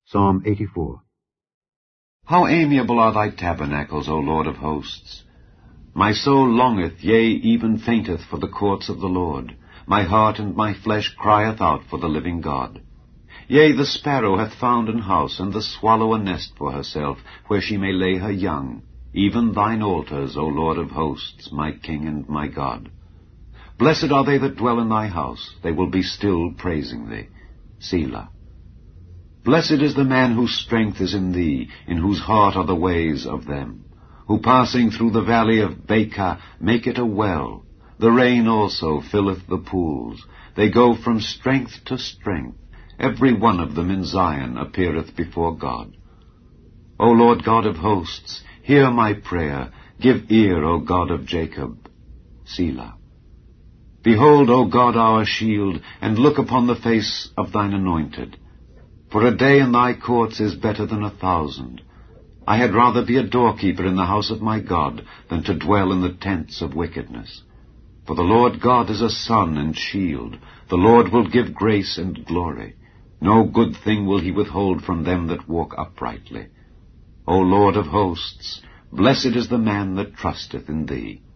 Psalm 84. How amiable are thy tabernacles, O Lord of hosts! My soul longeth, yea, even fainteth for the courts of the Lord. My heart and my flesh crieth out for the living God. Yea, the sparrow hath found an house, and the swallow a nest for herself, where she may lay her young, even thine altars, O Lord of hosts, my King and my God. Blessed are they that dwell in thy house, they will be still praising thee. Selah. Blessed is the man whose strength is in thee, in whose heart are the ways of them, who passing through the valley of Baca make it a well. The rain also filleth the pools. They go from strength to strength. Every one of them in Zion appeareth before God. O Lord God of hosts, hear my prayer. Give ear, O God of Jacob. Selah. Behold, O God, our shield, and look upon the face of thine anointed. For a day in thy courts is better than 1,000. I had rather be a doorkeeper in the house of my God than to dwell in the tents of wickedness. For the Lord God is a sun and shield. The Lord will give grace and glory. No good thing will he withhold from them that walk uprightly. O Lord of hosts, blessed is the man that trusteth in thee.